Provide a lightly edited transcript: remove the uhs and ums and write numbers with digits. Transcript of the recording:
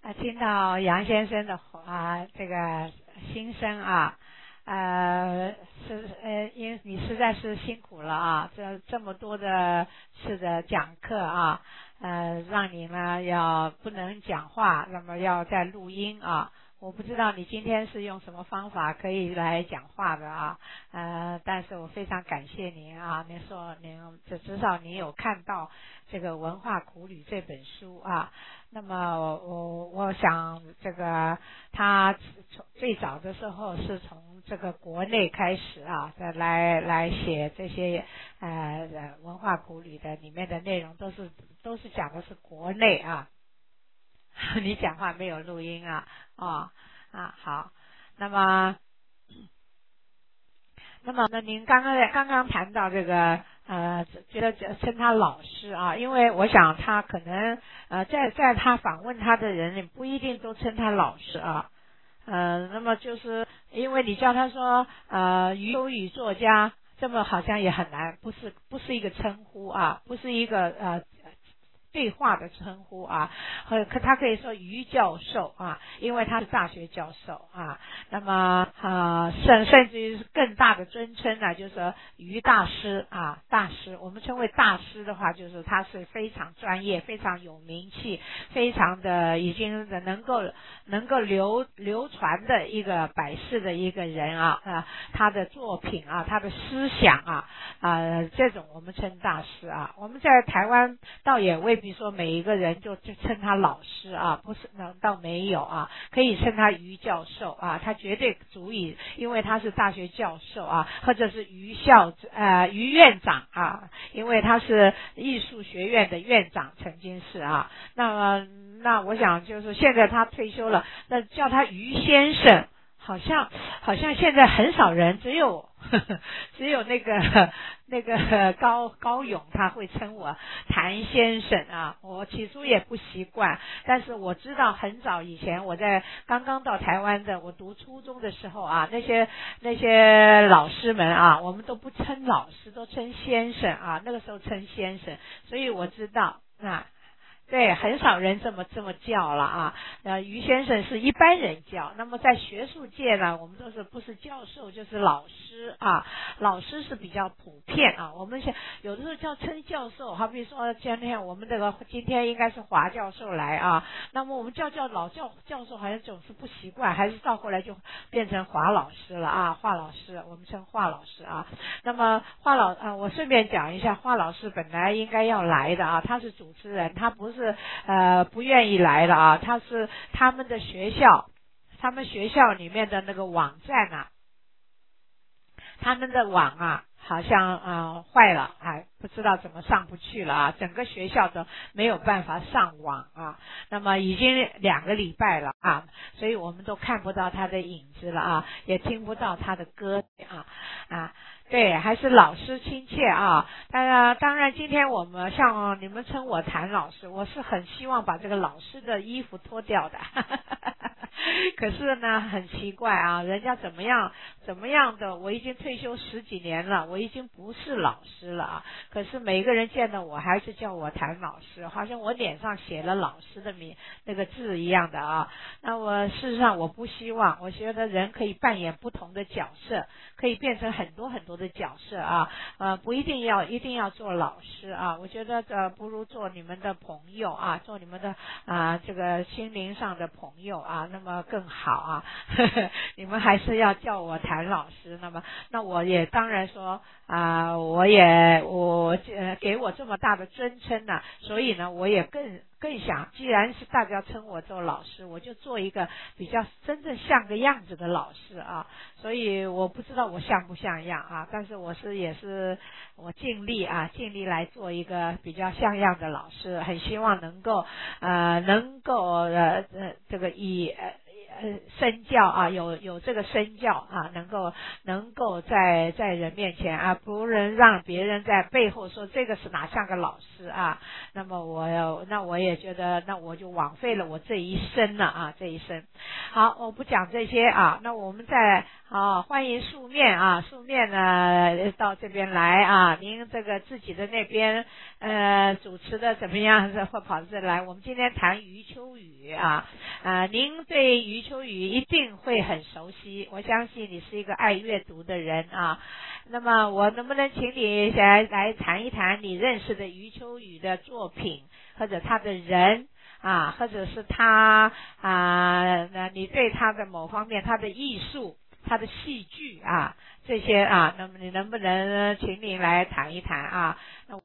听到杨先生的这个心声啊，因为你实在是辛苦了啊，这么多的次的讲课啊，让你呢要不能讲话，那么要在录音啊。我不知道你今天是用什么方法可以来讲话的啊，但是我非常感谢您啊，您说您至少你有看到这个文化苦旅这本书啊，那么我想这个他从最早的时候是从这个国内开始啊，再来写这些文化苦旅的里面的内容都是讲的是国内啊。你讲话没有录音啊？好，那么呢，您刚刚谈到这个觉得称他老师啊，因为我想他可能在他访问他的人也不一定都称他老师啊，那么就是因为你叫他说余秋雨作家，这么好像也很难，不是一个称呼啊，不是一个对话的称呼啊，他可以说余教授啊，因为他是大学教授啊。那么甚至于是更大的尊称呢，就是说余大师啊，大师。我们称为大师的话，就是他是非常专业、非常有名气、非常的已经能够流传的一个百世的一个人啊，他的作品啊，他的思想啊，这种我们称大师啊。我们在台湾倒也未必说每一个人就称他老师啊，不是，倒没有啊，可以称他余教授啊，他绝对足以，因为他是大学教授啊，或者是余余院长啊，因为他是艺术学院的院长，曾经是啊。那我想就是现在他退休了，那叫他余先生，好像现在很少人，只有那个高勇他会称我谭先生啊，我起初也不习惯，但是我知道很早以前我在刚刚到台湾的，我读初中的时候啊，那些老师们啊，我们都不称老师，都称先生啊，那个时候称先生，所以我知道对，很少人这么叫了啊。余先生是一般人叫，那么在学术界呢，我们都是不是教授就是老师啊，老师是比较普遍啊。我们有的时候称教授，好比说今天应该是华教授来啊，那么我们叫老教授好像总是不习惯，还是到后来就变成华老师了啊，华老师，我们称华老师啊。那么我顺便讲一下，华老师本来应该要来的啊，他是主持人，他不是不愿意来的啊，他是他们学校里面的那个网站啊，他们的网啊好像坏了，不知道怎么上不去了啊，整个学校都没有办法上网啊，那么已经2个礼拜了啊，所以我们都看不到他的影子了啊，也听不到他的歌啊。对，还是老师亲切啊。当然今天我们像你们称我谭老师，我是很希望把这个老师的衣服脱掉的。可是呢，很奇怪啊，人家怎么样的，我已经退休10几年了，我已经不是老师了啊。可是每个人见到我还是叫我谭老师，好像我脸上写了老师的那个字一样的啊。那事实上我不希望，我觉得人可以扮演不同的角色，可以变成很多很多的角色啊，不一定要做老师啊。我觉得不如做你们的朋友啊，做你们的这个心灵上的朋友啊，那么更好啊。你们还是要叫我谭老师，那我也当然说我给我这么大的尊称呢，所以呢我也更想，既然是大家称我做老师，我就做一个比较真正像个样子的老师啊。所以我不知道我像不像样啊，但是我尽力来做一个比较像样的老师，很希望能够这个身教啊，有这个身教啊，能够在人面前啊，不能让别人在背后说这个是哪像个老师啊。那么我也觉得，那我就枉费了我这一生了啊，这一生。好，我不讲这些啊，那我们再欢迎素面啊，素面呢到这边来啊，您这个自己的那边主持的怎么样？会跑到这来？我们今天谈余秋雨啊， 您对余秋雨一定会很熟悉，我相信你是一个爱阅读的人啊。那么我能不能请你来谈一谈你认识的余秋雨的作品，或者他的人啊，或者是他你对他的某方面，他的艺术，他的戏剧啊这些啊，那么你能不能请你来谈一谈啊？